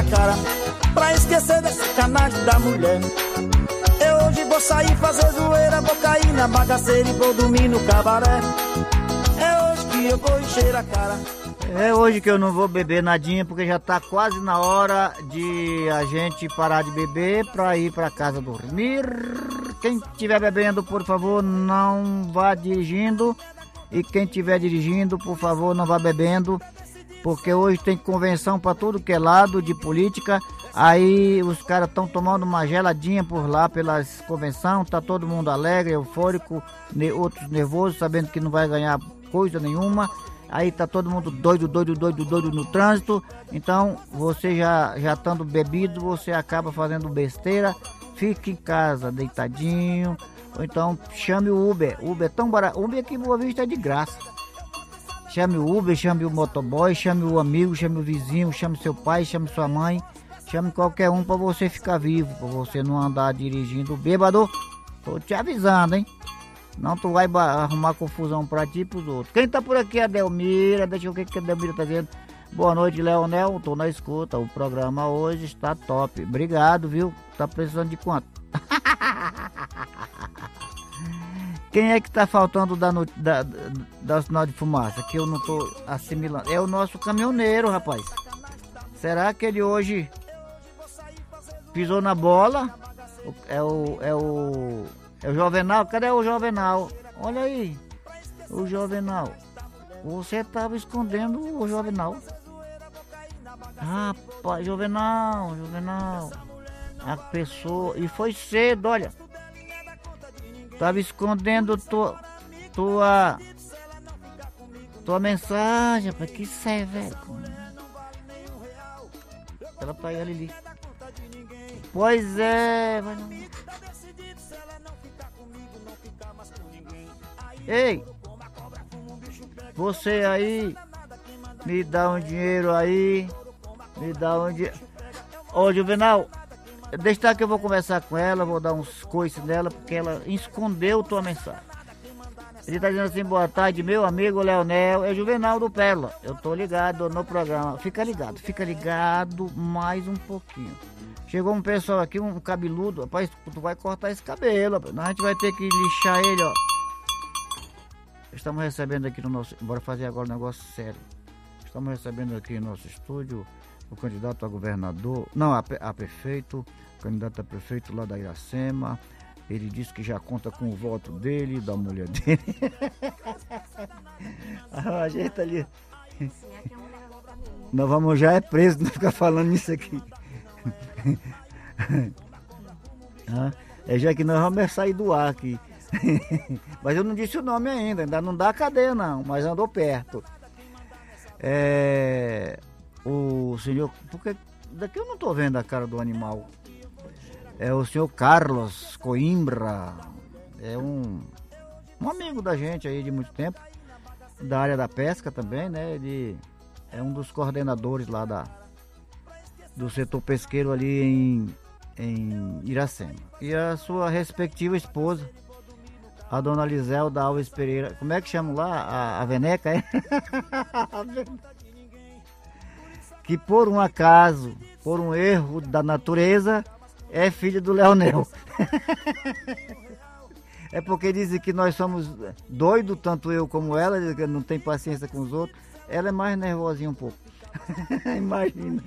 cara, pra esquecer desse canagem da mulher. Eu hoje vou sair fazer zoeira, vou cair na bagaceira e vou dormir no cabaré. É hoje que eu vou encher a cara. É hoje que eu não vou beber nadinha, porque já tá quase na hora de a gente parar de beber pra ir pra casa dormir. Quem estiver bebendo, por favor, não vá dirigindo. E quem estiver dirigindo, por favor, não vá bebendo, porque hoje tem convenção pra tudo que é lado de política. Aí os caras estão tomando uma geladinha por lá pelas convenção, tá todo mundo alegre, eufórico, outros nervosos, sabendo que não vai ganhar coisa nenhuma. Aí tá todo mundo doido no trânsito. Então, você já estando bebido, você acaba fazendo besteira. Fique em casa, deitadinho. Ou então, chame o Uber. Uber é tão barato. Uber aqui em Boa Vista é de graça. Chame o Uber, chame o motoboy, chame o amigo, chame o vizinho, chame seu pai, chame sua mãe. Chame qualquer um pra você ficar vivo, pra você não andar dirigindo bêbado. Tô te avisando, hein? Não tu vai arrumar confusão pra ti e pros outros. Quem tá por aqui é a Delmira. Deixa eu ver o que a Delmira tá dizendo. Boa noite, Leonel. Tô na escuta. O programa hoje está top. Obrigado, viu? Tá precisando de quanto? Quem é que tá faltando da sinal de fumaça? Que eu não tô assimilando. É o nosso caminhoneiro, rapaz. Será que ele hoje pisou na bola? É o Jovenal? Cadê o Jovenal? Olha aí, o Jovenal. Você tava escondendo o Jovenal. Rapaz, Jovenal. A pessoa... E foi cedo, olha. Tava escondendo tua mensagem. Rapaz, que isso é, velho? Ela tá aí, ali. Pois é, vai não. Ei, você aí, me dá um dinheiro aí, Ô, Juvenal, deixa que eu vou conversar com ela, vou dar uns coices nela, porque ela escondeu tua mensagem. Ele tá dizendo assim, boa tarde, meu amigo Leonel, é Juvenal do Pérola. Eu tô ligado no programa, fica ligado mais um pouquinho. Chegou um pessoal aqui, um cabeludo, rapaz, tu vai cortar esse cabelo, rapaz. A gente vai ter que lixar ele, ó. Estamos recebendo aqui no nosso... Bora fazer agora um negócio sério. Estamos recebendo aqui no nosso estúdio o candidato a governador... Não, a prefeito. O candidato a prefeito lá da Iracema. Ele disse que já conta com o voto dele, da mulher dele. A gente ali... Nós vamos já é preso, não ficar falando nisso aqui. É já que nós vamos sair do ar aqui. Mas eu não disse o nome ainda não dá cadeia não, mas andou perto. O senhor, porque daqui eu não tô vendo a cara do animal. É o senhor Carlos Coimbra, é um amigo da gente aí de muito tempo, da área da pesca também, né? Ele é um dos coordenadores lá do setor pesqueiro ali em Iracema. E a sua respectiva esposa, a dona Liselda Alves Pereira. Como é que chama lá? A Veneca, é? Que por um acaso, por um erro da natureza, é filha do Leonel. É porque dizem que nós somos doidos, tanto eu como ela, que não tem paciência com os outros. Ela é mais nervosinha um pouco. Imagina.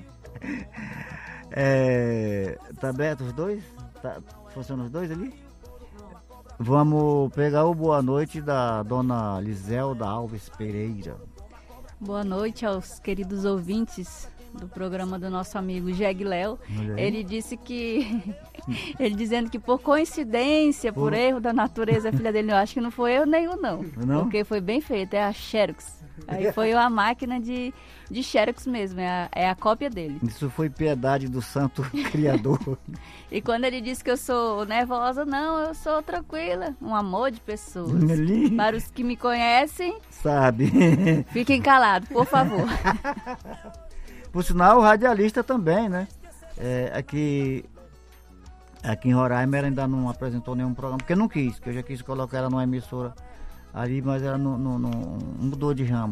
Tá aberto os dois? Funcionam os dois ali? Vamos pegar o boa noite da dona Liselda Alves Pereira. Boa noite aos queridos ouvintes do programa do nosso amigo Jeg Léo. Ele disse que... ele dizendo que por coincidência, por erro da natureza, a filha dele, eu acho que não foi eu nem eu não. Porque foi bem feito, é a Xerox. Aí foi uma máquina de Xerox mesmo, é a cópia dele. Isso foi piedade do santo criador. E quando ele disse que eu sou nervosa, não, eu sou tranquila, um amor de pessoas. Para os que me conhecem, sabe. Fiquem calados, por favor. Por sinal, o radialista também, né? Aqui em Roraima ela ainda não apresentou nenhum programa, porque não quis, que eu já quis colocar ela numa emissora ali, mas ela não mudou de ramo.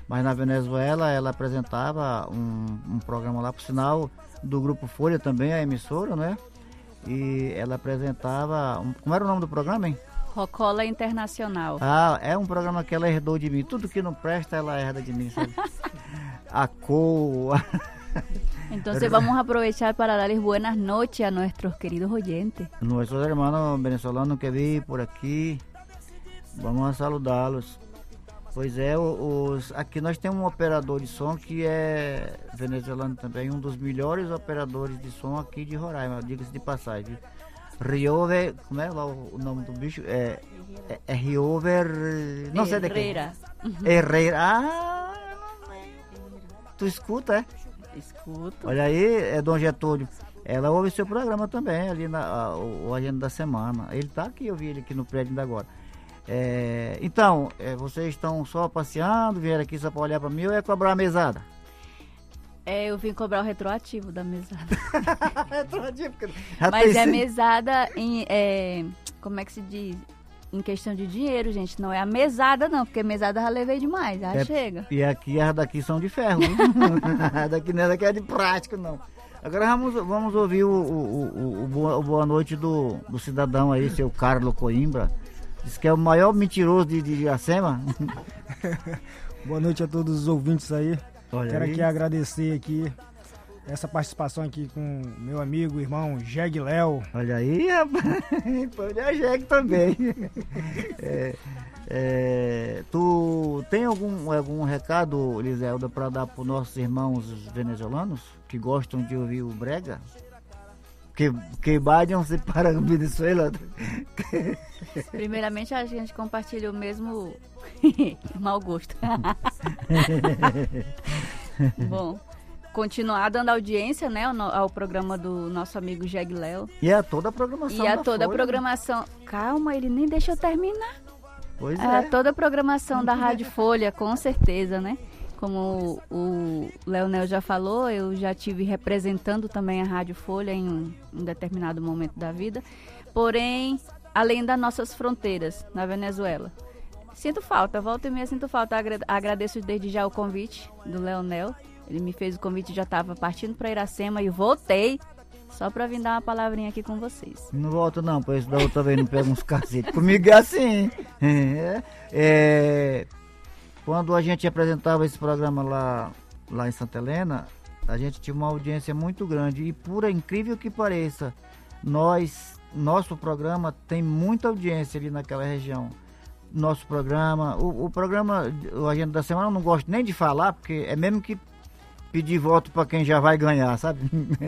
Mas na Venezuela ela apresentava um programa lá, por sinal, do Grupo Folha também, a emissora, né? E ela apresentava... como era o nome do programa, hein? Rocola Internacional. Ah, é um programa que ela herdou de mim. Tudo que não presta, ela herda de mim, sabe? A cor... Entonces vamos a aprovechar para darles buenas noches a nuestros queridos oyentes. Nuestros hermanos venezolanos que vi por aqui, vamos a saludá-los. Pois é, aqui nós temos um operador de som que é venezuelano também, um dos melhores operadores de som aqui de Roraima, diga-se de passagem. Riover, como é lá o nome do bicho? É Riover, não sei de quem. Herrera. Ah, tu escuta, é? Escuto. Olha aí, é Dom Getúlio. Ela ouve seu programa também, ali o Agenda da Semana. Ele tá aqui, eu vi ele aqui no prédio ainda agora. Então, vocês estão só passeando, vieram aqui só para olhar para mim ou é cobrar a mesada? Eu vim cobrar o retroativo da mesada. Retroativo? Mas é mesada em... como é que se diz? Em questão de dinheiro, gente. Não é a mesada, não, porque mesada já levei demais, já chega. E aqui, as daqui são de ferro. Daqui não é daqui, é de plástico, não. Agora vamos ouvir o boa noite do cidadão aí, seu Carlos Coimbra. Diz que é o maior mentiroso de Iracema. Boa noite a todos os ouvintes aí. Olha Quero aí. aqui agradecer aqui essa participação aqui com meu amigo, irmão Jeg Léo. Olha aí, rapaz. Olha a Jeg também. Tu tem algum recado, Liselda, para dar para os nossos irmãos venezuelanos que gostam de ouvir o brega? Que vayam-se para a Venezuela. Primeiramente, a gente compartilha o mesmo mau gosto. Bom, continuar dando audiência, né, ao programa do nosso amigo Jeg Léo. E a toda a programação. E a toda a programação. Calma, ele nem deixa eu terminar. Pois é. Toda a programação da Rádio Folha, com certeza, né? Como o Leonel já falou, eu já estive representando também a Rádio Folha em um determinado momento da vida. Porém, além das nossas fronteiras, na Venezuela. Sinto falta, volta e meia sinto falta. Agradeço desde já o convite do Leonel. Ele me fez o convite, já estava partindo para Iracema e voltei só para vir dar uma palavrinha aqui com vocês. Não volto não, pois da outra vez não pega uns cacetes. Comigo é assim. Quando a gente apresentava esse programa lá em Santa Helena, a gente tinha uma audiência muito grande. E por incrível que pareça, nosso programa tem muita audiência ali naquela região. Nosso programa, o programa, o Agenda da Semana, eu não gosto nem de falar, porque é mesmo que pedir voto para quem já vai ganhar, sabe?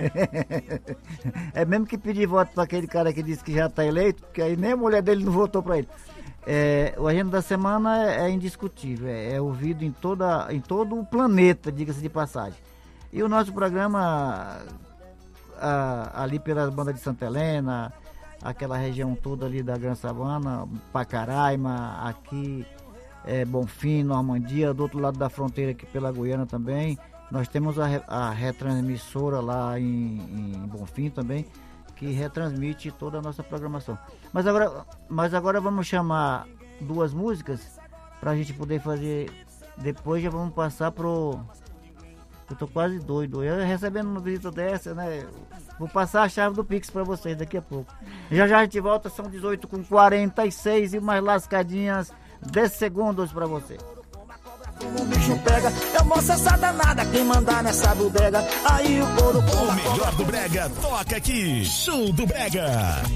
É mesmo que pedir voto para aquele cara que disse que já está eleito, porque aí nem a mulher dele não votou para ele. O Agenda da Semana é indiscutível, é ouvido em todo o planeta, diga-se de passagem. E o nosso programa, ali pelas bandas de Santa Helena, aquela região toda ali da Gran Sabana, Pacaraima, aqui, Bonfim, Normandia, do outro lado da fronteira aqui pela Guiana também. Nós temos a retransmissora lá em Bonfim também, que retransmite toda a nossa programação. Mas agora vamos chamar duas músicas para a gente poder fazer. Depois já vamos passar pro... Eu tô quase doido. Eu recebendo uma visita dessa, né? Vou passar a chave do Pix para vocês daqui a pouco. Já a gente volta, são 18h46 e umas lascadinhas 10 segundos para você. O bicho pega, eu mostro essa danada, quem mandar nessa bodega, aí o couro pula. O melhor do brega toca aqui, Show do Brega.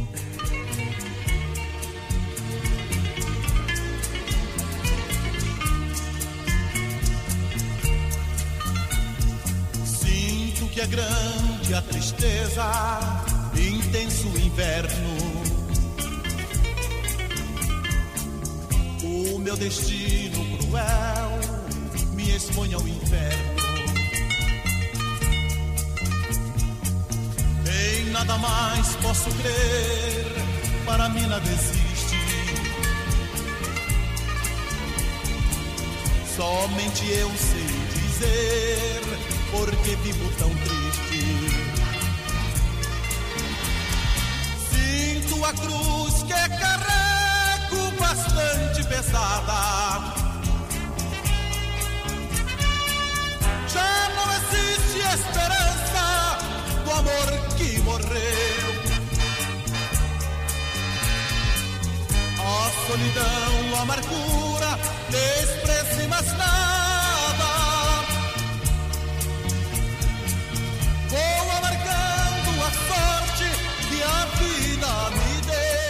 Sinto que é grande a tristeza, intenso inverno. O meu destino cruel me expõe ao inferno. Em nada mais posso crer, para mim nada existe. Somente eu sei dizer por que vivo tão triste. Sinto a cruz que carrego bastante pesada. esperança do amor que morreu. A solidão, a amargura, despreze mais nada. Vou amargando a sorte que a vida me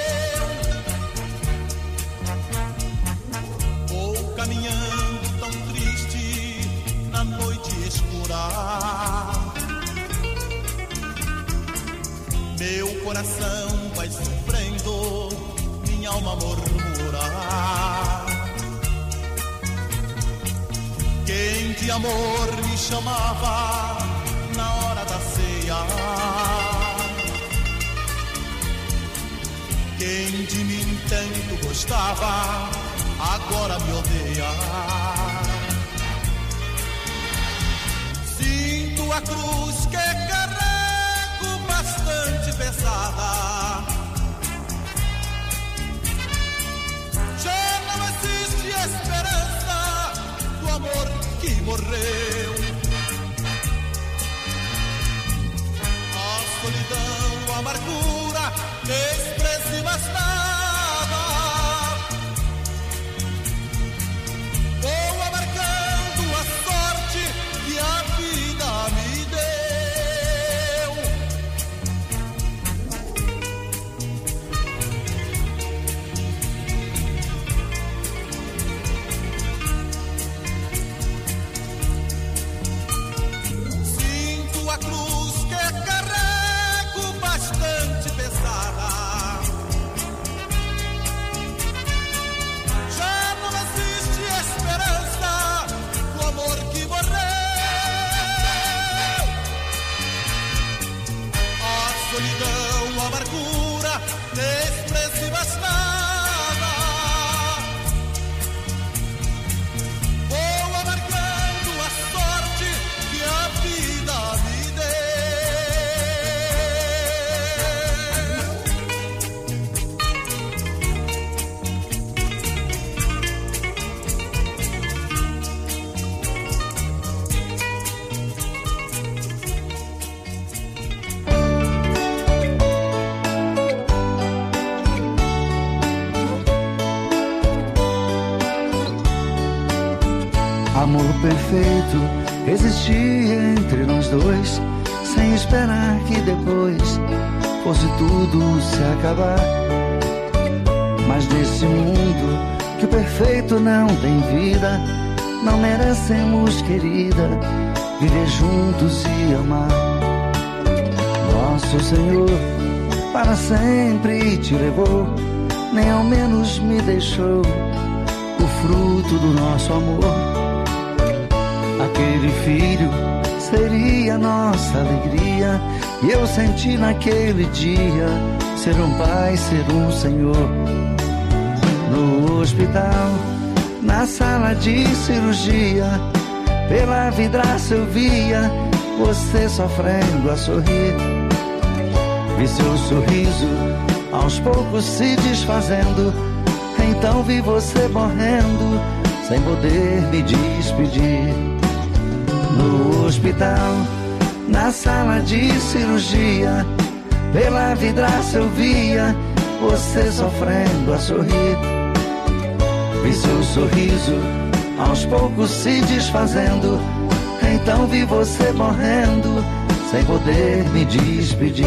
deu. Vou caminhando tão triste na noite escura. Meu coração vai sofrendo, minha alma murmura. Quem de amor me chamava na hora da ceia, quem de mim tanto gostava, agora me odeia. Sinto a cruz que carrego bastante pesada. Já não existe esperança do amor que morreu. A solidão, a amargura, despreze mais nada. Vou amargando a sorte que a vida me deu. Sinto a cruz que carrego bastante pesada. Já não existe esperança do amor que morreu. A solidão, a amargura, despreze mais nada. Vou amargando a sorte que a vida me deu. Amor perfeito existia entre nós dois, sem esperar que depois fosse tudo se acabar. Mas nesse mundo que o perfeito não tem vida, não merecemos, querida, viver juntos e amar. Nosso Senhor para sempre te levou, nem ao menos me deixou o fruto do nosso amor. Aquele filho seria nossa alegria, e eu senti naquele dia ser um pai, ser um Senhor. No hospital, na sala de cirurgia, pela vidraça eu via você sofrendo a sorrir. Vi seu sorriso aos poucos se desfazendo, então vi você morrendo sem poder me despedir. No hospital, na sala de cirurgia, pela vidraça eu via você sofrendo a sorrir. Vi seu sorriso aos poucos se desfazendo, então vi você morrendo sem poder me despedir.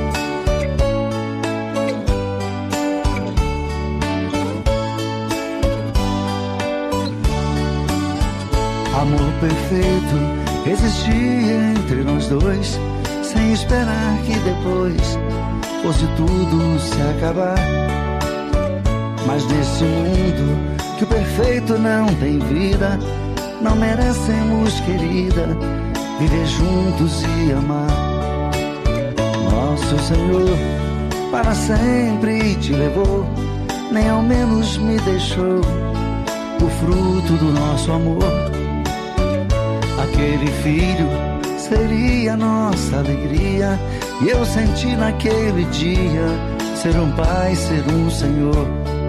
Amor perfeito existia entre nós dois, sem esperar que depois fosse tudo se acabar. Mas nesse mundo que o perfeito não tem vida, não merecemos, querida, viver juntos e amar. Nosso Senhor para sempre te levou, nem ao menos me deixou o fruto do nosso amor. Aquele filho seria nossa alegria, e eu senti naquele dia ser um pai, ser um Senhor.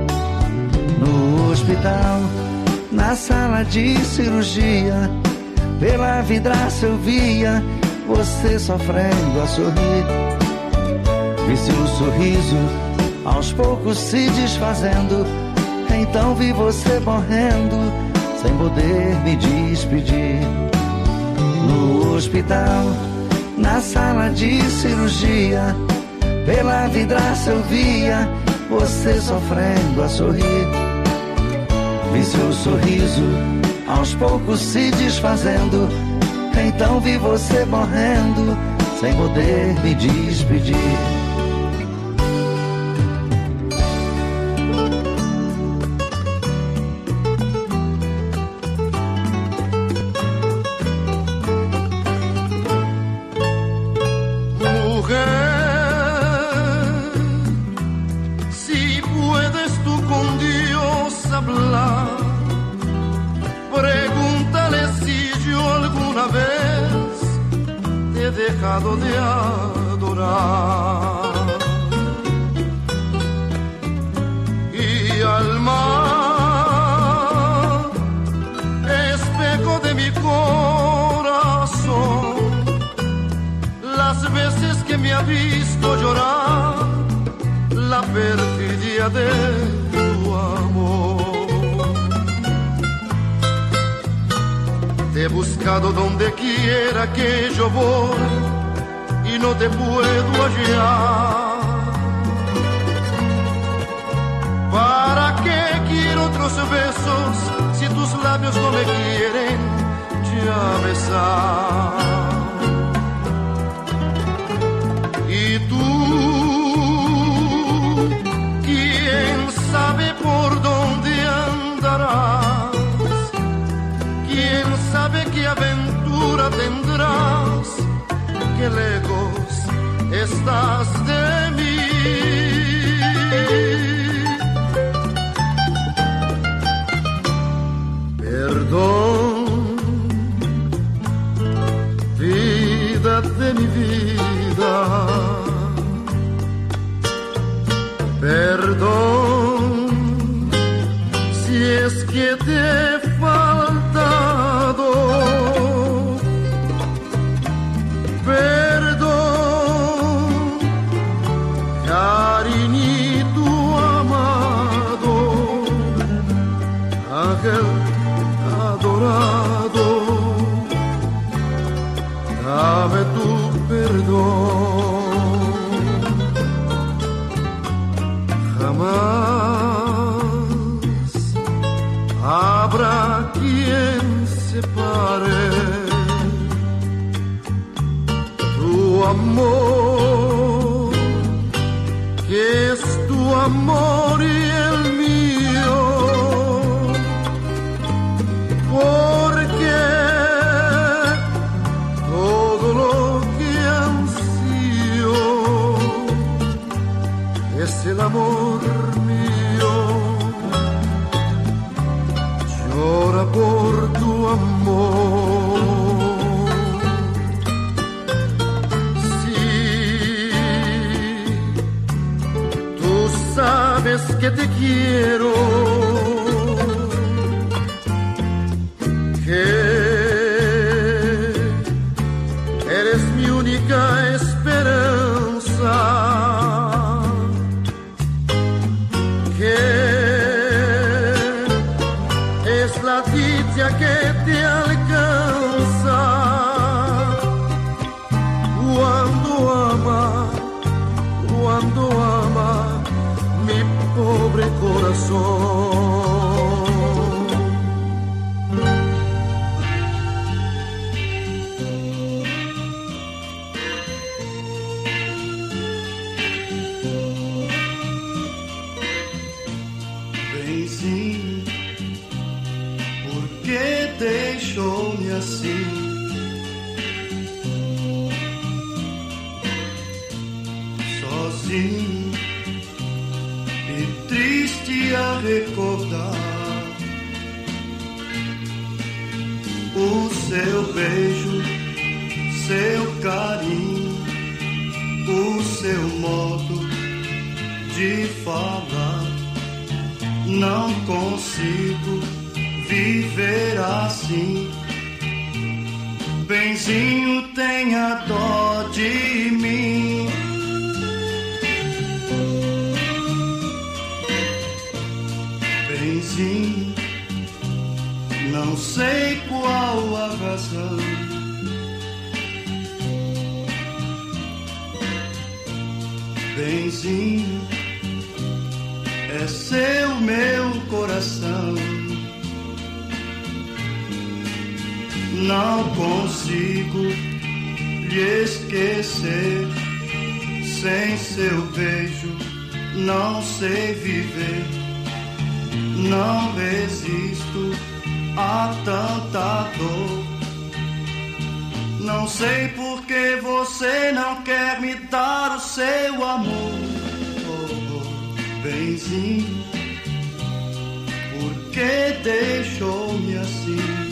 No hospital, na sala de cirurgia, pela vidraça eu via você sofrendo a sorrir. Vi seu sorriso aos poucos se desfazendo, então vi você morrendo sem poder me despedir. No hospital, na sala de cirurgia, pela vidraça eu via você sofrendo a sorrir. Vi seu sorriso aos poucos se desfazendo, então vi você morrendo sem poder me despedir. Dejado de adorar y alma, espejo de mi corazón, las veces que me ha visto llorar la perfidia de tu amor. Te he buscado donde quiera que yo voy y no te puedo hallar. ¿Para qué quiero otros besos si tus labios no me quieren ya besar? Y tú, quién sabe por dónde andarás, quién sabe qué aventura tendrás, qué lejos estás de mí. Perdón, vida de mi vida, perdón si es que te he faltado, perdón, cariñito amado, ángel adorado, dame tu perdón. Jamás habrá quien separe tu amor, que es tu amor y el mío, porque todo lo que ansío es el amor mío. Llora por tu amor. Sí, tú sabes que te quiero, que eres mi única esperanza, que es la dicha que te alcanza cuando ama mi pobre corazón. Benzinho, por que deixou-me assim? Sozinho e triste a recordar o seu beijo, seu carinho, o seu modo de falar. Não consigo viver assim. Benzinho, tenha dó de mim. Benzinho, não sei qual a razão. Benzinho, é seu meu coração. Não consigo lhe esquecer. Sem seu beijo não sei viver. Não resisto a tanta dor. Não sei por que você não quer me dar o seu amor. Oh, benzinho, por que deixou-me assim?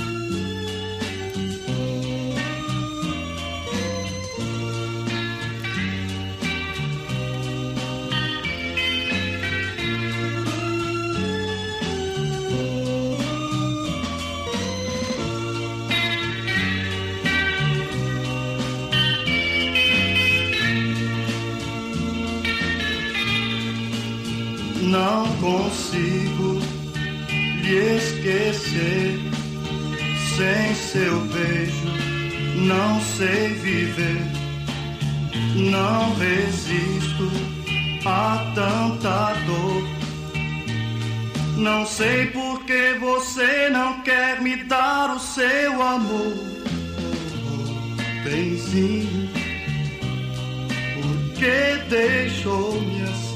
Não consigo lhe esquecer. Sem seu beijo não sei viver. Não resisto a tanta dor. Não sei por que você não quer me dar o seu amor. Benzinho, por que deixou-me assim?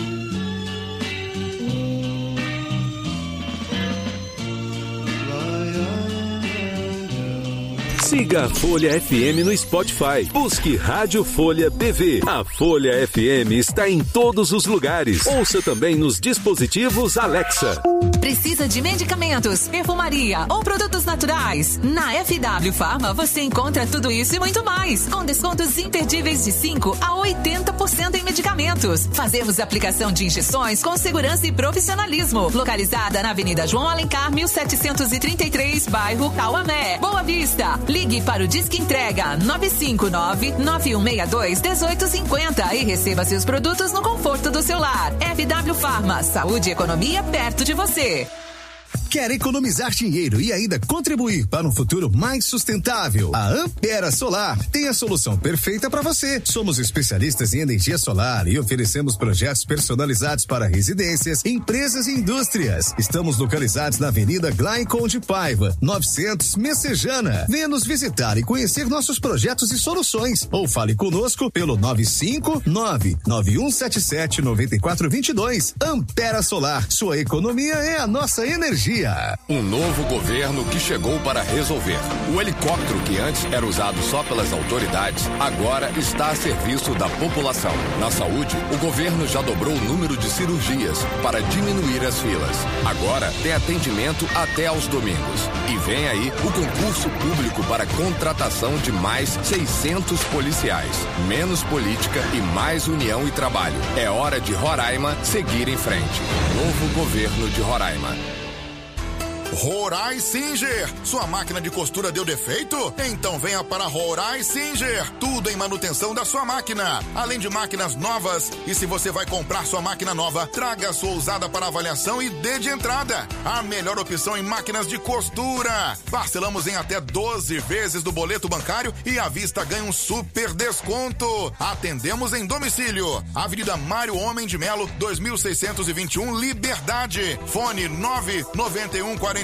Siga a Folha FM no Spotify. Busque Rádio Folha BV. A Folha FM está em todos os lugares. Ouça também nos dispositivos Alexa. Precisa de medicamentos, perfumaria ou produtos naturais? Na FW Pharma você encontra tudo isso e muito mais, com descontos imperdíveis de 5% a 80% em medicamentos. Fazemos aplicação de injeções com segurança e profissionalismo. Localizada na Avenida João Alencar, 1733, bairro Cauamé, Boa Vista. Ligue para o Disque Entrega 959-9162-1850 e receba seus produtos no conforto do seu lar. FW Pharma, saúde e economia perto de você. Quer economizar dinheiro e ainda contribuir para um futuro mais sustentável? A Ampera Solar tem a solução perfeita para você. Somos especialistas em energia solar e oferecemos projetos personalizados para residências, empresas e indústrias. Estamos localizados na Avenida Glaicon de Paiva, 900 Messejana. Venha nos visitar e conhecer nossos projetos e soluções. Ou fale conosco pelo 959-9177-9422. Ampera Solar, sua economia é a nossa energia. Um novo governo que chegou para resolver. O helicóptero que antes era usado só pelas autoridades, agora está a serviço da população. Na saúde, o governo já dobrou o número de cirurgias para diminuir as filas. Agora tem atendimento até aos domingos. E vem aí o concurso público para contratação de mais 600 policiais. Menos política e mais união e trabalho. É hora de Roraima seguir em frente. Novo governo de Roraima. Rorai Singer, sua máquina de costura deu defeito? Então venha para Rorai Singer, tudo em manutenção da sua máquina, além de máquinas novas. E se você vai comprar sua máquina nova, traga a sua usada para avaliação e dê de entrada. A melhor opção em máquinas de costura. Parcelamos em até 12 vezes do boleto bancário e à vista ganha um super desconto. Atendemos em domicílio. Avenida Mário Homem de Melo, 2621, Liberdade. Fone 99142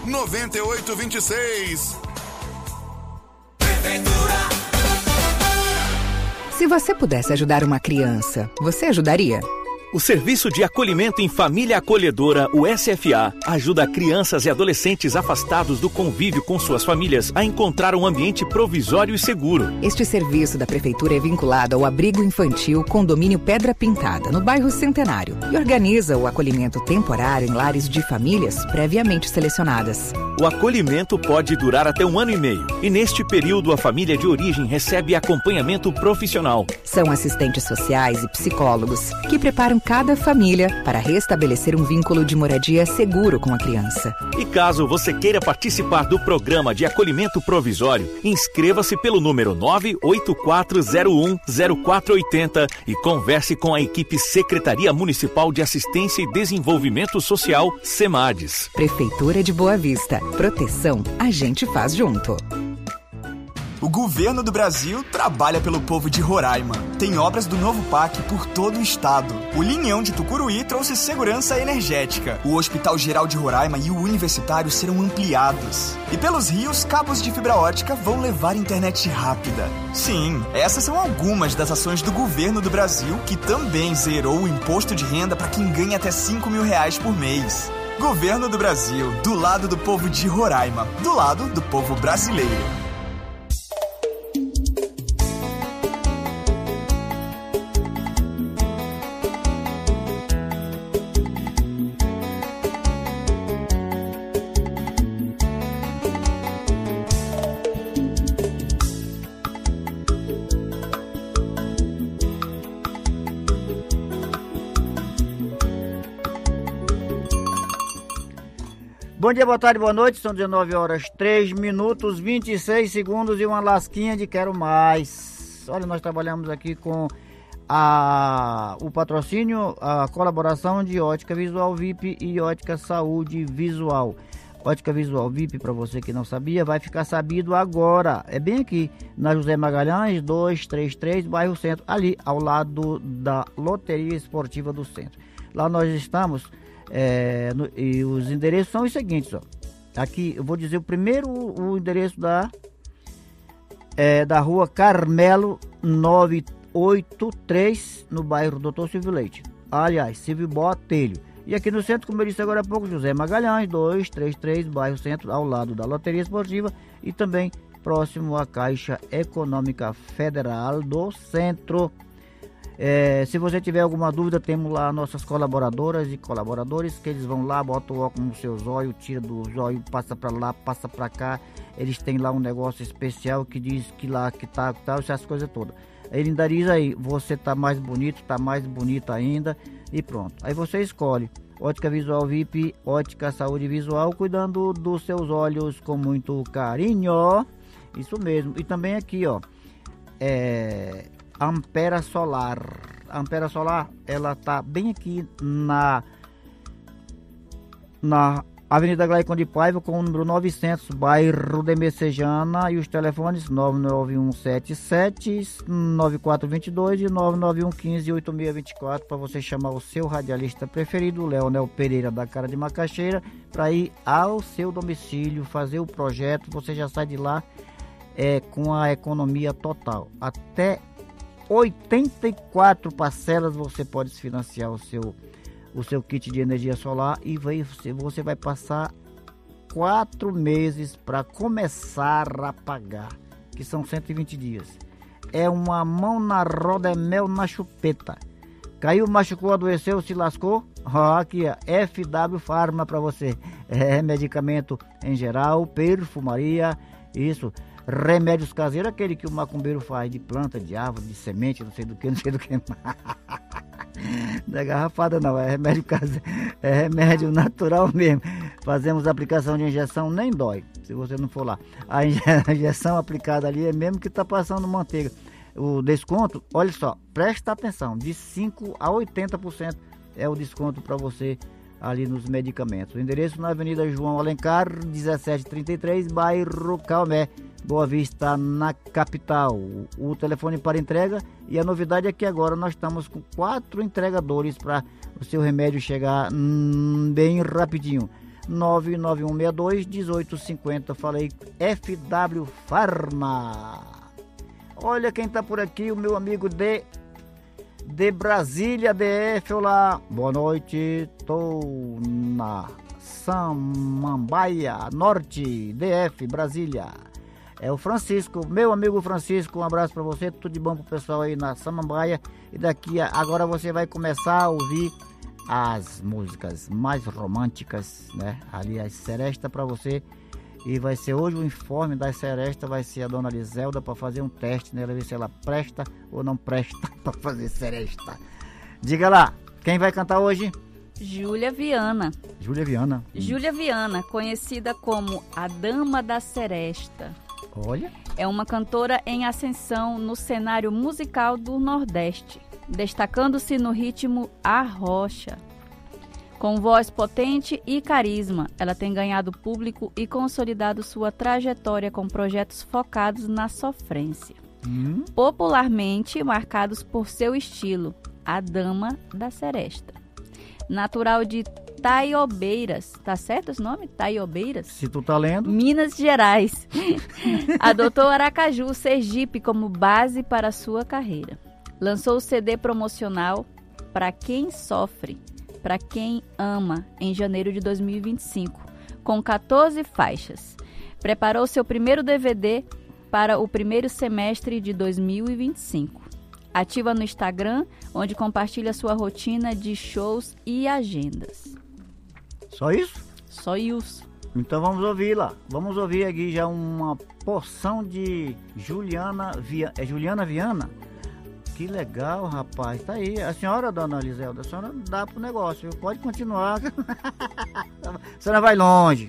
9826. Se você pudesse ajudar uma criança, você ajudaria? O Serviço de Acolhimento em Família Acolhedora, o SFA, ajuda crianças e adolescentes afastados do convívio com suas famílias a encontrar um ambiente provisório e seguro. Este serviço da Prefeitura é vinculado ao Abrigo Infantil Condomínio Pedra Pintada, no bairro Centenário, e organiza o acolhimento temporário em lares de famílias previamente selecionadas. O acolhimento pode durar até 1 ano e meio, e neste período a família de origem recebe acompanhamento profissional. São assistentes sociais e psicólogos que preparam cada família para restabelecer um vínculo de moradia seguro com a criança. E caso você queira participar do programa de acolhimento provisório, inscreva-se pelo número 984010480 e converse com a equipe Secretaria Municipal de Assistência e Desenvolvimento Social, SEMADES. Prefeitura de Boa Vista. Proteção a gente faz junto. O governo do Brasil trabalha pelo povo de Roraima. Tem obras do novo PAC por todo o estado. O Linhão de Tucuruí trouxe segurança energética. O Hospital Geral de Roraima e o Universitário serão ampliados. E pelos rios, cabos de fibra ótica vão levar internet rápida. Sim, essas são algumas das ações do governo do Brasil, que também zerou o imposto de renda para quem ganha até R$5.000 por mês. Governo do Brasil, do lado do povo de Roraima, do lado do povo brasileiro. Bom dia, boa tarde, boa noite, são 19 horas 3 minutos, 26 segundos e uma lasquinha de quero mais. Olha, nós trabalhamos aqui com o patrocínio, a colaboração de Ótica Visual VIP e Ótica Saúde Visual. Ótica Visual VIP, para você que não sabia, vai ficar sabido agora. É bem aqui, na José Magalhães, 233, bairro Centro, ali ao lado da Loteria Esportiva do Centro. Lá nós estamos... e os endereços são os seguintes, ó. Aqui eu vou dizer o primeiro, o endereço da rua Carmelo 983, no bairro Doutor Silvio Leite. Aliás, Silvio Botelho. E aqui no centro, como eu disse agora há pouco, José Magalhães 233, bairro Centro, ao lado da Loteria Esportiva e também próximo à Caixa Econômica Federal do Centro. Se você tiver alguma dúvida, temos lá nossas colaboradoras e colaboradores, que eles vão lá, botam o óculos no seu zóio, tira do zóio, passa para lá, passa para cá. Eles têm lá um negócio especial que diz que lá que tá, essas coisas todas. Ele ainda diz aí, você tá mais bonito, tá mais bonita ainda, e pronto. Aí você escolhe Ótica Visual VIP, Ótica Saúde Visual, cuidando dos seus olhos com muito carinho. Isso mesmo. E também aqui, ó, Ampera Solar. A Ampera Solar, ela tá bem aqui na Avenida Glaicon de Paiva, com o número 900, bairro de Messejana, e os telefones 99177-9422 e 99115-8624, para você chamar o seu radialista preferido, Leonel Pereira da Cara de Macaxeira, para ir ao seu domicílio, fazer o projeto. Você já sai de lá com a economia total. Até 84 parcelas você pode financiar o seu kit de energia solar, e você vai passar 4 meses para começar a pagar, que são 120 dias. É uma mão na roda, é mel na chupeta. Caiu, machucou, adoeceu, se lascou? Aqui é FW Pharma para você. Medicamento em geral, perfumaria, isso. Remédios caseiros, aquele que o macumbeiro faz de planta, de árvore, de semente, não sei do que. Não é garrafada não, é remédio caseiro, é remédio natural mesmo. Fazemos aplicação de injeção, nem dói, se você não for lá. A injeção aplicada ali é mesmo que está passando manteiga. O desconto, olha só, presta atenção, de 5% a 80% é o desconto para você ali nos medicamentos. O endereço na Avenida João Alencar, 1733, bairro Calmé, Boa Vista, na capital. O telefone para entrega, e a novidade é que agora nós estamos com 4 entregadores para o seu remédio chegar bem rapidinho. 99162-1850, falei FW Pharma. Olha quem está por aqui, o meu amigo de Brasília, DF. Olá, boa noite, estou na Samambaia Norte, DF, Brasília. É o Francisco, meu amigo Francisco, um abraço para você, tudo de bom pro pessoal aí na Samambaia. E agora você vai começar a ouvir as músicas mais românticas, né? Ali as Seresta para você. E vai ser hoje o informe da Seresta, vai ser a dona Liselda para fazer um teste nela, ver se ela presta ou não presta para fazer Seresta. Diga lá, Quem vai cantar hoje? Júlia Viana. Júlia Viana. Júlia Viana, conhecida como a Dama da Seresta. Olha. É uma cantora em ascensão no cenário musical do Nordeste, destacando-se no ritmo arrocha. Com voz potente e carisma, ela tem ganhado público e consolidado sua trajetória com projetos focados na sofrência. Popularmente marcados por seu estilo, a Dama da Seresta. Natural de Taiobeiras, tá certo esse nome? Taiobeiras? Se tu tá lendo. Minas Gerais. Adotou Aracaju, Sergipe como base para sua carreira. Lançou o CD promocional Pra Quem Sofre, Pra Quem Ama, em janeiro de 2025, com 14 faixas. Preparou seu primeiro DVD para o primeiro semestre de 2025. Ativa no Instagram, onde compartilha sua rotina de shows e agendas. Só isso? Só isso. Então vamos ouvir lá. Vamos ouvir aqui já uma porção de Juliana Viana. É Juliana Viana? Que legal, rapaz. Tá aí. A senhora, dona Liselda, a senhora dá pro negócio, viu? Pode continuar. A senhora vai longe.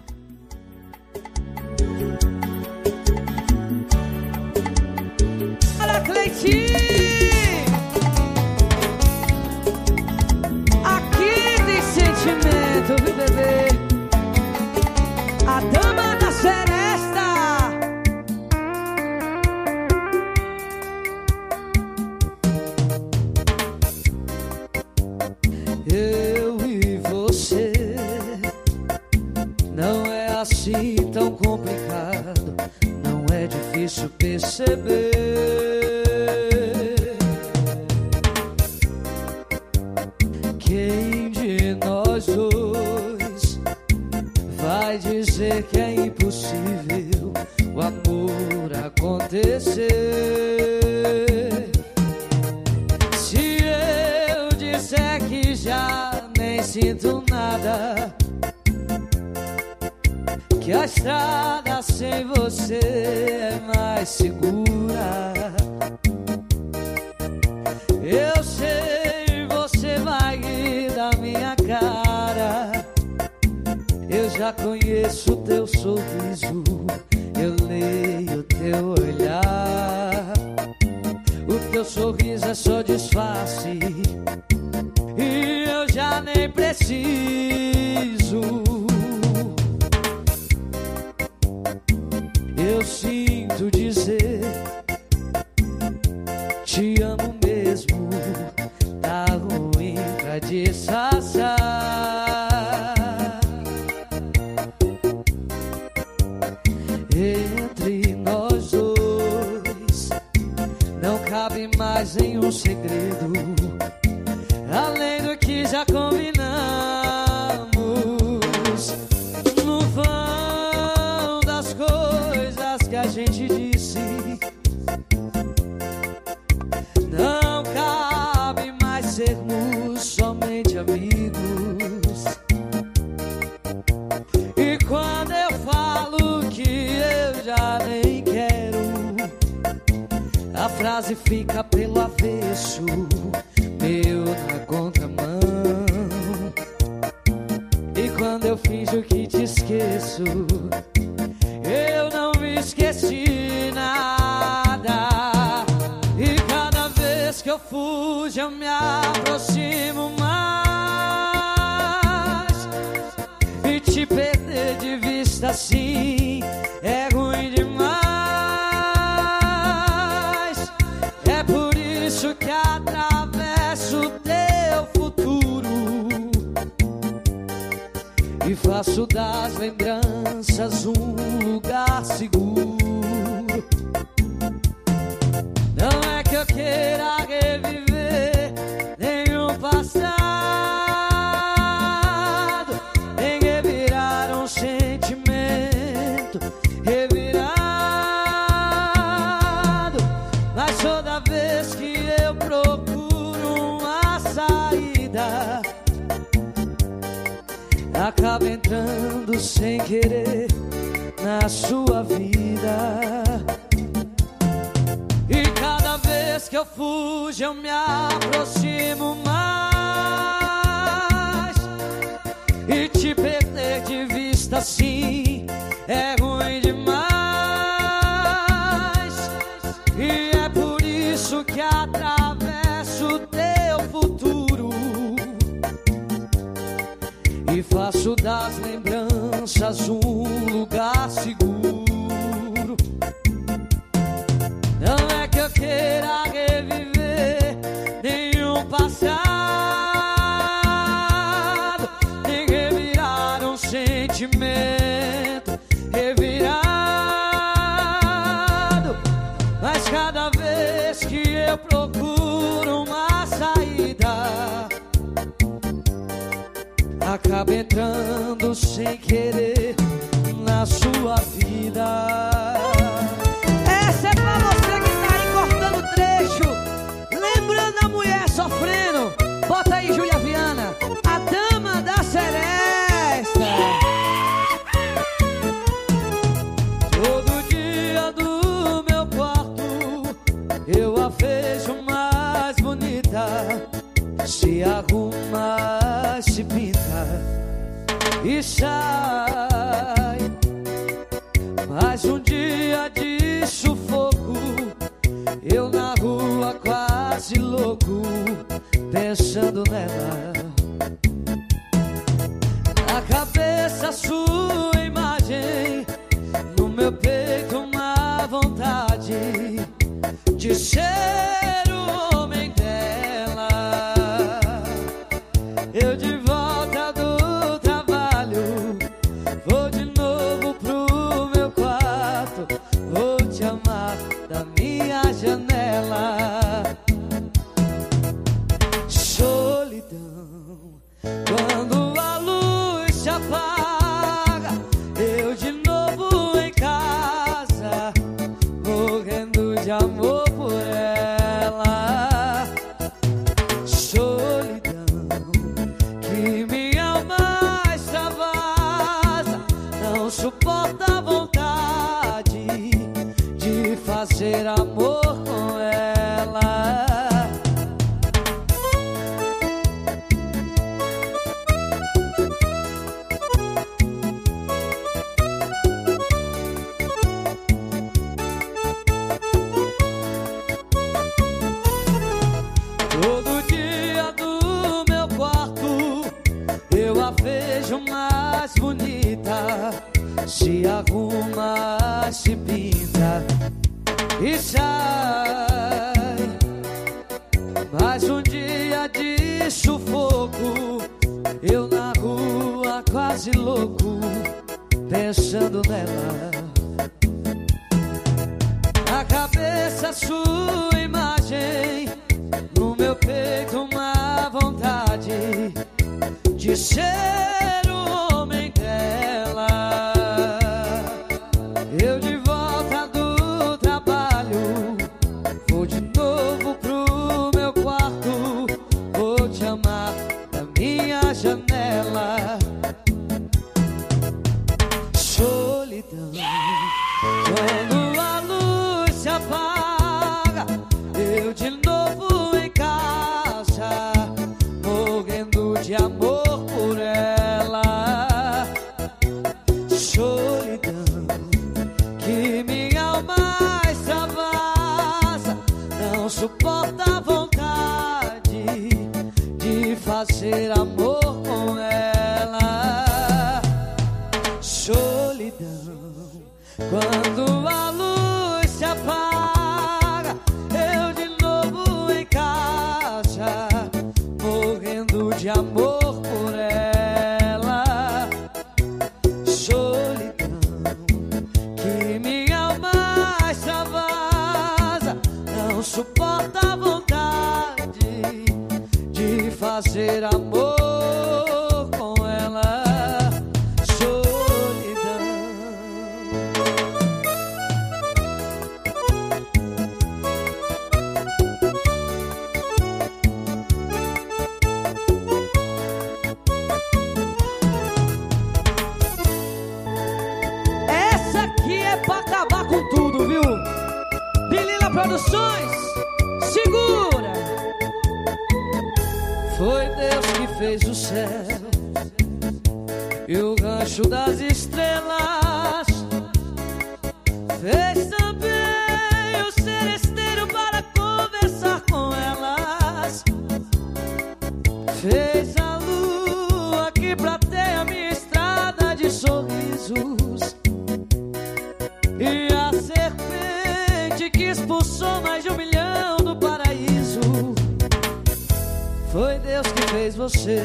Olha, Cleitinho! Aqui tem sentimento, viu, bebê? A Dama da Seresta. Eu e você não é assim tão complicado, não é difícil perceber. Quem de nós dois vai dizer que é impossível o amor acontecer? Se eu disser que já nem sinto nada, que a estrada sem você é mais segura, eu sei, você vai rir da minha cara. Eu já conheço teu sorriso, eu leio teu olhar. O teu sorriso é só disfarce e eu já nem preciso. Eu sinto dizer, te amo mesmo, tá ruim pra disfarçar. Entre nós dois não cabe mais nenhum segredo, além do que já combinamos. No vão das coisas que a gente disse, não cabe mais sermos somente amigos. E quando eu falo que eu já nem quero, a frase fica pelo avesso, meu na contramão. E quando eu finjo que te esqueço, eu não me esqueci nada. E cada vez que eu fujo eu me aproximo mais, e te perder de vista assim é ruim demais. É por isso que atravesso o teu futuro e faço das lembranças um lugar seguro. Não é que eu queira reviver nenhum passado, nem revirar um sentimento revirado. Mas toda vez que eu procuro uma saída, acaba entrando sem querer na sua vida. E cada vez que eu fujo eu me aproximo mais, faço das lembranças um lugar seguro. Não é que eu queira reviver nenhum passado, nem revirar um sentimento revirado. Mas cada vez que eu procuro uma saída, acaba entrando sem querer na sua vida. Essa é pra você que tá aí cortando trecho, lembrando a mulher sofrendo. Bota aí, Júlia Viana, a dama da seresta. Todo dia do meu quarto eu a vejo mais bonita. Se arruma, se pinta e sai. Mais um dia de sufoco, eu na rua quase louco, pensando nela. Na cabeça sua imagem, no meu peito uma vontade de ser o homem dela. Eu de volta do trabalho, vou de novo pro meu quarto, vou te amar da minha janela. Solidão, quando a luz se apaga, eu de novo em casa, morrendo de amor por ela. Solidão, que minha alma extravasa, não suporta a vontade de fazer amor com ela. Todo dia do meu quarto eu a vejo mais bonita. Se arruma, se pinta e sai. Mais um dia de sufoco, eu na rua quase louco, pensando nela. Na cabeça sua imagem, no meu peito uma vontade de ser o homem dela. Eu de volta do trabalho, vou de novo pro meu quarto, vou te amar da minha janela. Solidão, quando a luz se apaga, eu de novo em casa, morrendo de amor por ela. Solidão, que minha alma extravasa, não suporta a vontade de fazer amor com ela. Solidão, quando a luz se apaga, eu de novo em casa, morrendo de amor por ela. Solidão, que minha alma extravasa, não suporta a vontade de fazer amor com ela. Pra acabar com tudo, viu? Bilila Produções, segura! Foi Deus que fez o céu e o gancho das estrelas, fez também o seresteiro para conversar com elas, fez a lua que prateia Foi Deus que fez você.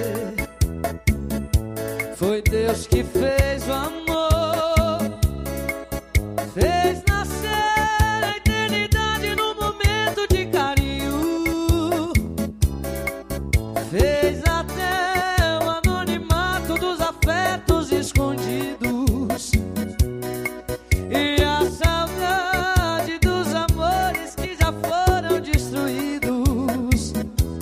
Foi Deus que fez o amor. Fez nascer a eternidade num momento de carinho. Fez até o anonimato dos afetos escondidos. E a saudade dos amores que já foram destruídos.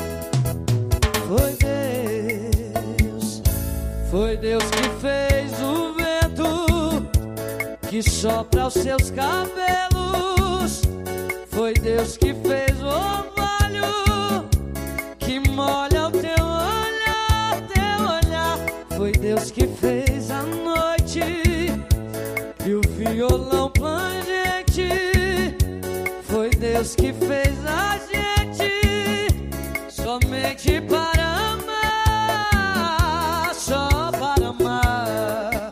Foi Deus que fez o vento que sopra os seus cabelos. Foi Deus que fez o orvalho que molha o teu olhar, teu olhar. Foi Deus que fez a noite e o violão plangente. Foi Deus que fez a gente somente para amar, só para amar,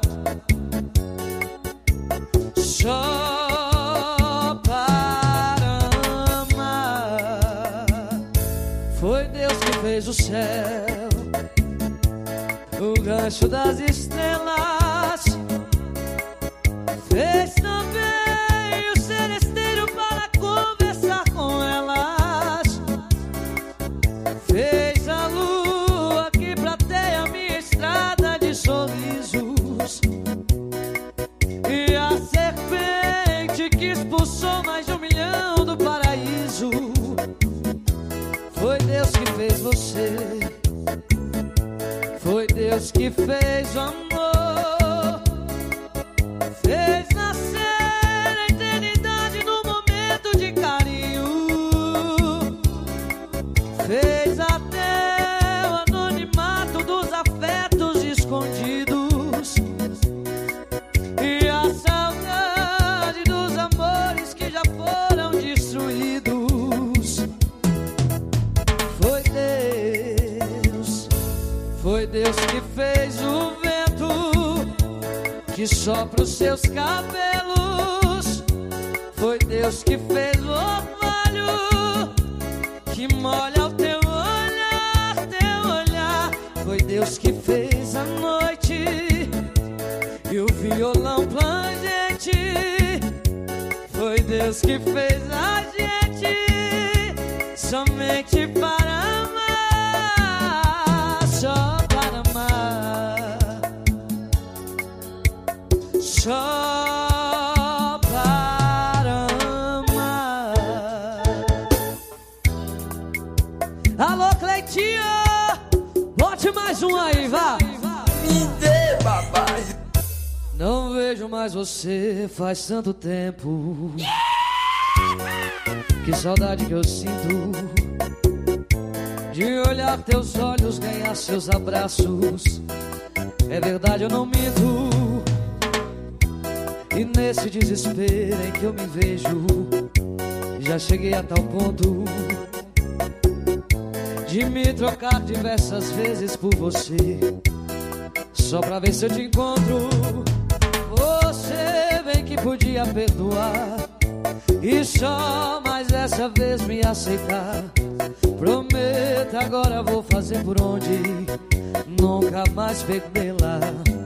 só para amar. Foi Deus que fez o céu, o gancho das estrelas. Fez também o celesteiro para conversar com elas. Fez a lua que prateia a minha estrada de sorrisos. E a serpente que expulsou mais de 1 milhão do paraíso. Foi Deus que fez você. Foi Deus que fez o amor. Fez nascer a eternidade num momento de carinho. Fez até o anonimato dos afetos escondidos. E a saudade dos amores que já foram destruídos. Foi Deus que fez o vento que sopra os seus cabelos. Foi Deus que fez o orvalho que molha o teu olhar, teu olhar. Foi Deus que fez a noite e o violão plangente. Foi Deus que fez a gente somente para amar, só para amar, só para amar. Alô, Cleitinho, bote mais um aí, vá. Me dê, papai. Não vejo mais você faz tanto tempo. Que saudade que eu sinto de olhar teus olhos, ganhar seus abraços. É verdade, eu não minto. E nesse desespero em que eu me vejo, já cheguei a tal ponto de me trocar diversas vezes por você, só pra ver se eu te encontro. Você bem que podia perdoar e só mais dessa vez me aceitar. Prometo, agora vou fazer por onde nunca mais perdê-la.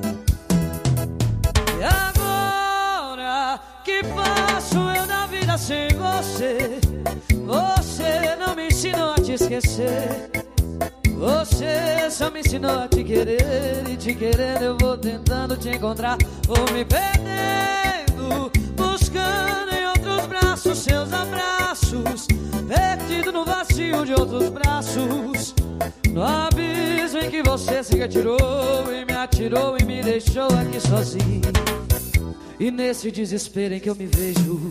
E agora que passo eu na vida sem você? Você não me ensinou a te esquecer. Você só me ensinou a te querer. E te querendo eu vou tentando te encontrar. Vou me perdendo, buscando em outros braços seus abraços, perdido no vazio de outros braços, no abismo em que você se atirou e me atirou e me deixou aqui sozinho. E nesse desespero em que eu me vejo,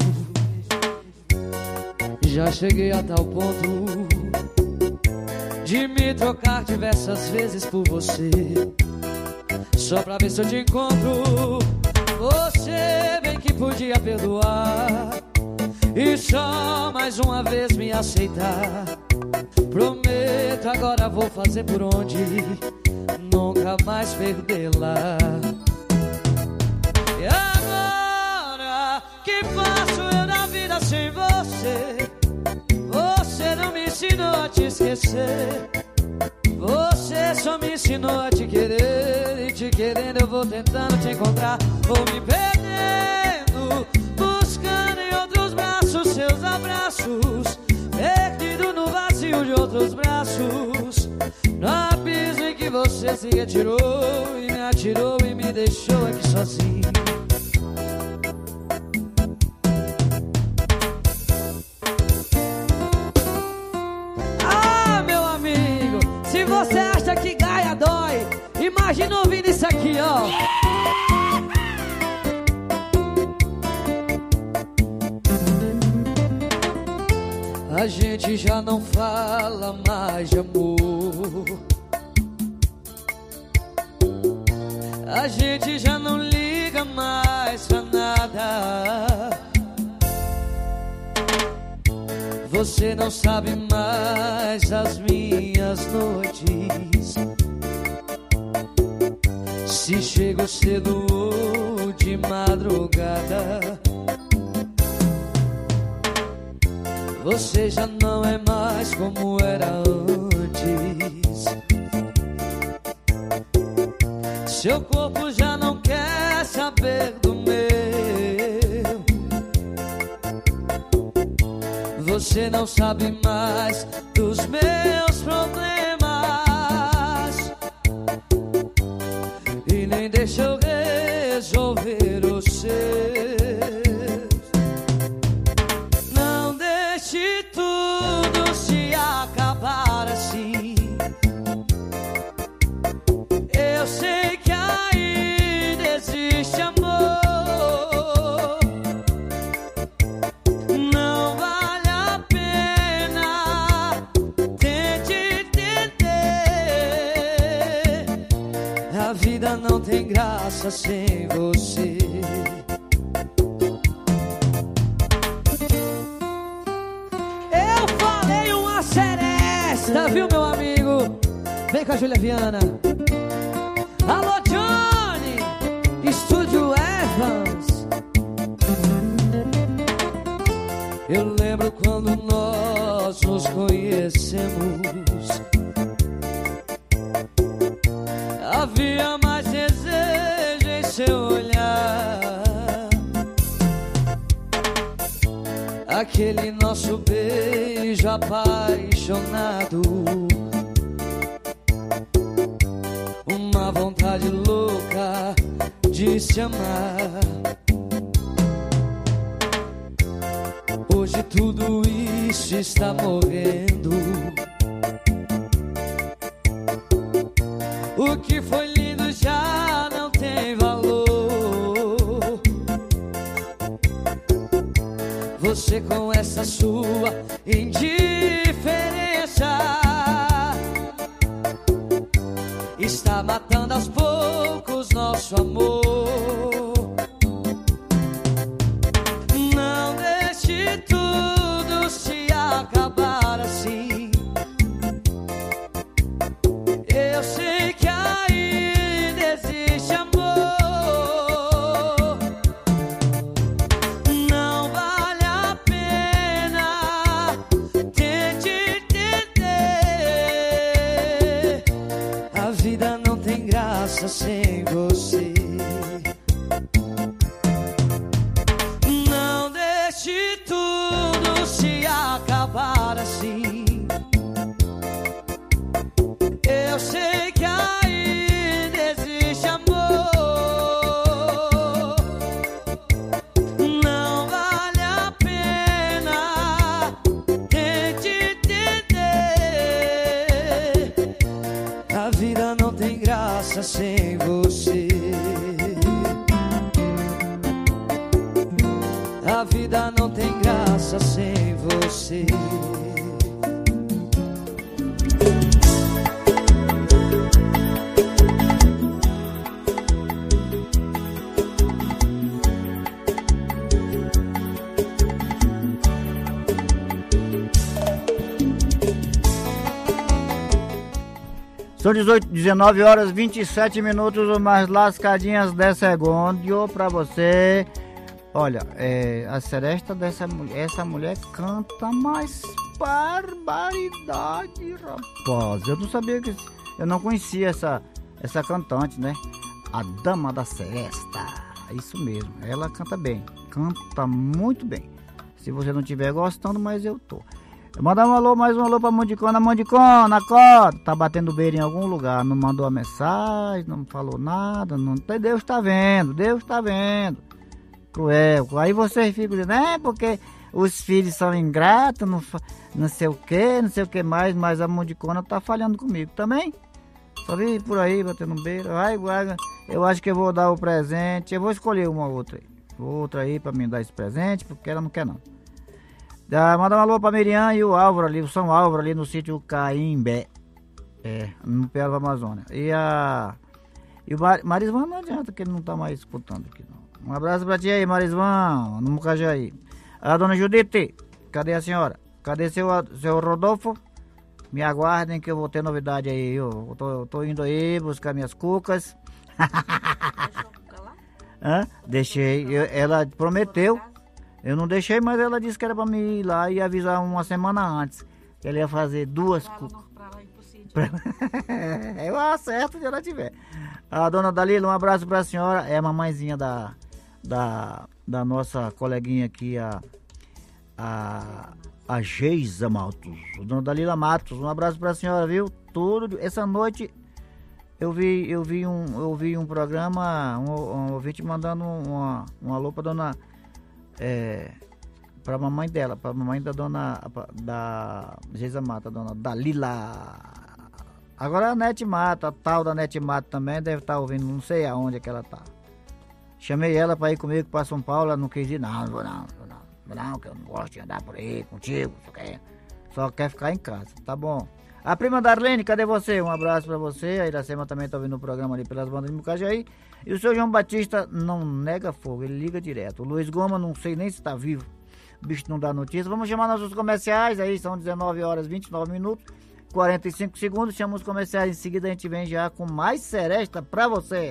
já cheguei a tal ponto de me trocar diversas vezes por você, só pra ver se eu te encontro. Você bem que podia perdoar e só mais uma vez me aceitar. Prometo, agora vou fazer por onde nunca mais perdê-la. E agora que faço eu na vida sem você? Você não me ensinou a te esquecer. só me ensinou a te querer, e te querendo eu vou tentando te encontrar. Vou me perdendo, buscando em outros braços seus abraços, perdido no vazio de outros braços, no abismo em que você se retirou e me atirou e me deixou aqui sozinho. Ah, meu amigo, se você acha que Gaia dói, imagina ouvindo isso aqui, ó. A gente já não fala mais de amor, a gente já não liga mais pra nada. Você não sabe mais as minhas noites, se chego cedo ou de madrugada. Você já não é mais como era antes, seu corpo já não quer saber do meu. Você não sabe mais dos meus problemas e nem deixa eu resolver os seus. Não deixe tudo se acabar assim. Eu sei que ainda existe amor. Não vale a pena, tente entender. A vida não tem graça sem você. Eu falei uma seresta, viu, meu amigo? Vem com a Júlia Viana. Alô, Johnny, Estúdio Evans. Eu lembro quando nós nos conhecemos, havia mais desejo em seu olhar. Aquele nosso beijo apaixonado, uma vontade louca de se amar. Hoje tudo isso está morrendo. O que foi lindo já não tem valor. Você com essa sua indiferença está matando aos poucos nosso amor. Não deixe tudo se acabar assim. Eu sei que ainda existe amor. Não vale a pena, tente entender. A vida não tem graça sem você. Não deixe tudo se acabar assim. Eu sei que ainda existe amor. Não vale a pena, tente entender. A vida não tem graça sem você. A vida não tem graça sem você. São 19 horas 27 minutos, umas lascadinhas de segundo pra você. Olha, a seresta dessa mulher, essa mulher canta mais barbaridade, rapaz. Eu não sabia que Eu não conhecia essa cantante, né? A Dama da Seresta. Isso mesmo, ela canta bem. Canta muito bem. Se você não estiver gostando, mas eu tô. Eu mandar mais um alô pra Mondicona. Mondicona, acorda. Tá batendo beira em algum lugar. Não mandou a mensagem, não falou nada. Deus tá vendo. Cruel. Aí vocês ficam dizendo, porque os filhos são ingratos, não sei o que mais. Mas a Mondicona tá falhando comigo também. Só vi por aí batendo beira. Eu acho que eu vou dar o presente. Eu vou escolher uma outra aí pra me dar esse presente, porque ela não quer não. Manda um alô pra Miriam e o Álvaro ali, o São Álvaro ali no sítio Caimbé, no pé da Amazônia. E o Marisvan não adianta, que ele não tá mais escutando aqui não. Um abraço pra ti aí, Marisvan, no Mucajaí. A dona Judite, cadê a senhora? Cadê seu Rodolfo? Me aguardem que eu vou ter novidade aí, eu tô indo aí buscar minhas cucas. Deixei, ela prometeu. Eu não deixei, mas ela disse que era pra mim ir lá e avisar uma semana antes. Que ela ia fazer 2 cucas. Eu acerto onde ela tiver. A dona Dalila, um abraço pra senhora. É a mamãezinha da nossa coleguinha aqui, a Geisa Matos. Dona Dalila Matos, um abraço pra senhora, viu? Tudo. Essa noite eu vi um programa, um ouvinte mandando um alô pra dona... pra mamãe dela, pra mamãe da dona da Geisa Mata, dona Dalila. Agora a Nete Mata, a tal da Nete Mata também deve estar ouvindo, não sei aonde é que ela tá. Chamei ela pra ir comigo pra São Paulo, ela não quis ir, não, que eu não gosto de andar por aí contigo, só quer ficar em casa, tá bom. A prima Darlene, cadê você? Um abraço pra você. A Iracema também tá ouvindo o programa ali pelas bandas de Mucajaí. E o seu João Batista não nega fogo, ele liga direto. O Luiz Goma, não sei nem se tá vivo, o bicho não dá notícia. Vamos chamar nossos comerciais, aí são 19 horas 29 minutos, 45 segundos. Chama os comerciais, em seguida a gente vem já com mais seresta pra você.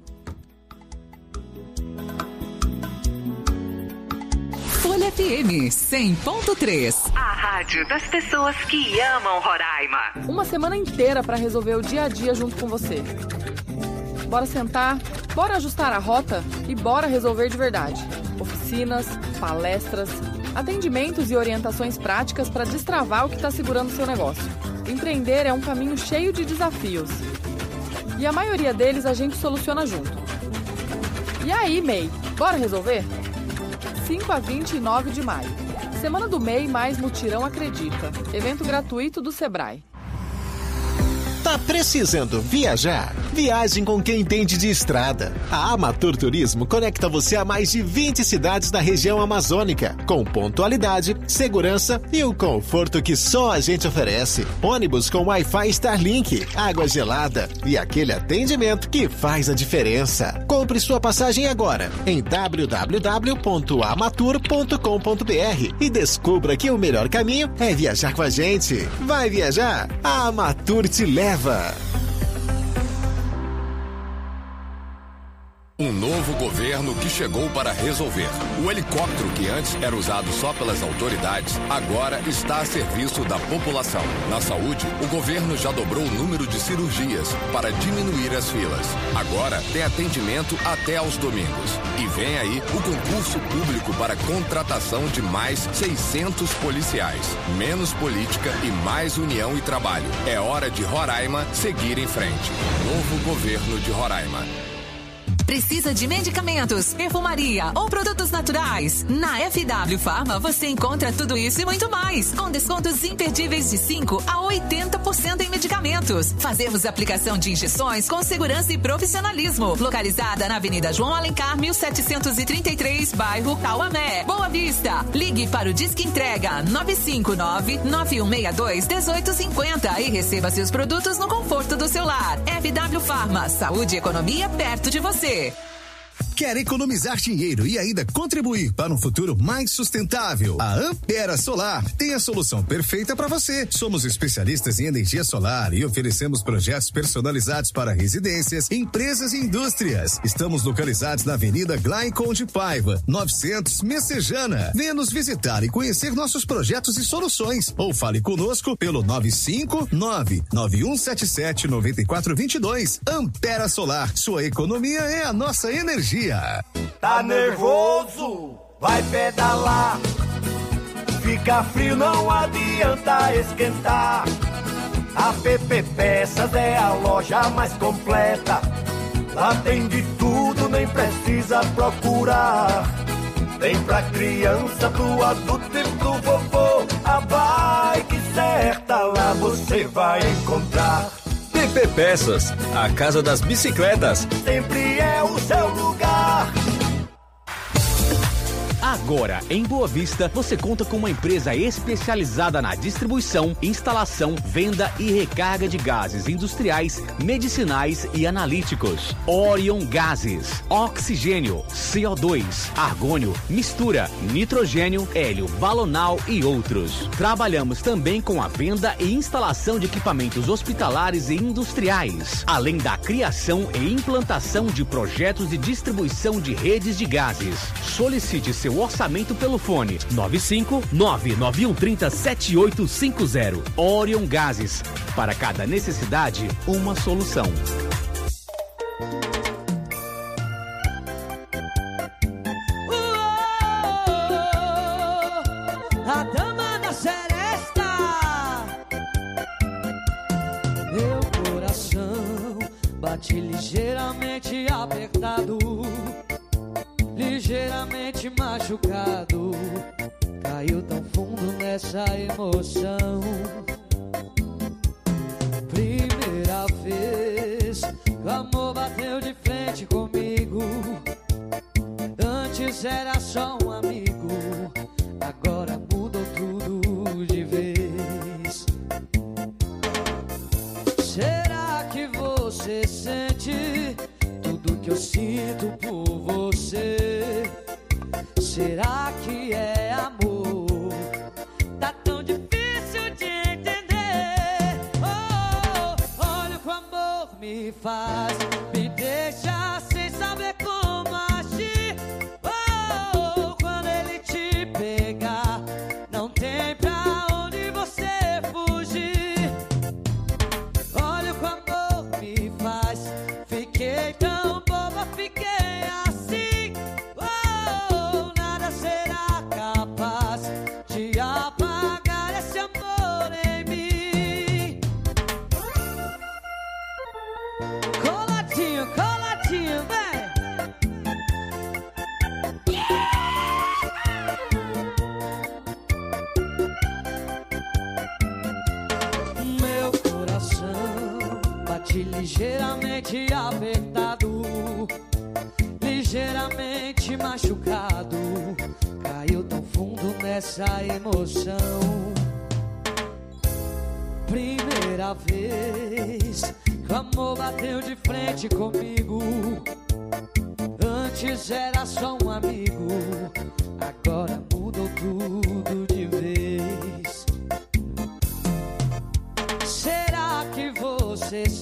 Folha FM 100.3. A rádio das pessoas que amam Roraima. Uma semana inteira para resolver o dia a dia junto com você. Bora sentar, bora ajustar a rota e bora resolver de verdade. Oficinas, palestras, atendimentos e orientações práticas para destravar o que está segurando o seu negócio. Empreender é um caminho cheio de desafios. E a maioria deles a gente soluciona junto. E aí, MEI, bora resolver? 5 a 29 de maio. Semana do MEI mais Mutirão Acredita. Evento gratuito do Sebrae. Tá precisando viajar? Viagem com quem entende de estrada. A Amatur Turismo conecta você a mais de 20 cidades da região amazônica, com pontualidade, segurança e o conforto que só a gente oferece. Ônibus com Wi-Fi Starlink, água gelada e aquele atendimento que faz a diferença. Compre sua passagem agora em www.amatur.com.br e descubra que o melhor caminho é viajar com a gente. Vai viajar? A Amatur te leva. Um novo governo que chegou para resolver. O helicóptero que antes era usado só pelas autoridades, agora está a serviço da população. Na saúde, o governo já dobrou o número de cirurgias para diminuir as filas. Agora tem atendimento até aos domingos. E vem aí o concurso público para contratação de mais 600 policiais. Menos política e mais união e trabalho. É hora de Roraima seguir em frente. Novo governo de Roraima. Precisa de medicamentos, perfumaria ou produtos naturais? Na FW Pharma você encontra tudo isso e muito mais, com descontos imperdíveis de 5 a 80% em medicamentos. Fazemos aplicação de injeções com segurança e profissionalismo. Localizada na Avenida João Alencar, 1733, bairro Cauamé, Boa Vista. Ligue para o Disque Entrega 959-9162-1850 e receba seus produtos no conforto do seu lar. FW Pharma, saúde e economia perto de você. Quer economizar dinheiro e ainda contribuir para um futuro mais sustentável? A Ampera Solar tem a solução perfeita para você. Somos especialistas em energia solar e oferecemos projetos personalizados para residências, empresas e indústrias. Estamos localizados na Avenida Glaicon de Paiva, 900 Messejana. Venha nos visitar e conhecer nossos projetos e soluções. Ou fale conosco pelo 959-9177-9422. Ampera Solar, sua economia é a nossa energia. Tá nervoso? Vai pedalar. Fica frio, não adianta esquentar. A PP Peças é a loja mais completa. Lá tem de tudo, nem precisa procurar. Tem pra criança, pro adulto e pro vovô. A bike certa lá você vai encontrar. PP Peças, a casa das bicicletas. Sempre é o seu lugar. Agora, em Boa Vista, você conta com uma empresa especializada na distribuição, instalação, venda e recarga de gases industriais, medicinais e analíticos. Orion Gases, oxigênio, CO2, argônio, mistura, nitrogênio, hélio, balonal e outros. Trabalhamos também com a venda e instalação de equipamentos hospitalares e industriais, além da criação e implantação de projetos de distribuição de redes de gases. Solicite seu orçamento pelo fone 95991307850. Orion Gases. Para cada necessidade, uma solução. A dama da seresta. Meu coração bate ligeiramente apertado, ligeiramente machucado. Caiu tão fundo nessa emoção. Primeira vez o amor bateu de frente comigo. Antes era só um amigo, agora mudou tudo de vez. Será que você sente tudo que eu sinto por você? Será que é amor? Tá tão difícil de entender. Oh, olha o que o amor me faz, me deixa sem saber como agir. Oh, quando ele te pegar, não tem pra onde você fugir. Olha o que o amor me faz, fiquei tão boba, fiquei assim. Oh, nada será capaz de apagar esse amor em mim. Coladinho, coladinho, vem. Meu coração bate ligeiramente apertado, ligeiramente machucado. Caiu tão fundo nessa emoção. Primeira vez que o amor bateu de frente comigo. Antes era só um amigo, agora mudou tudo de vez. Será que você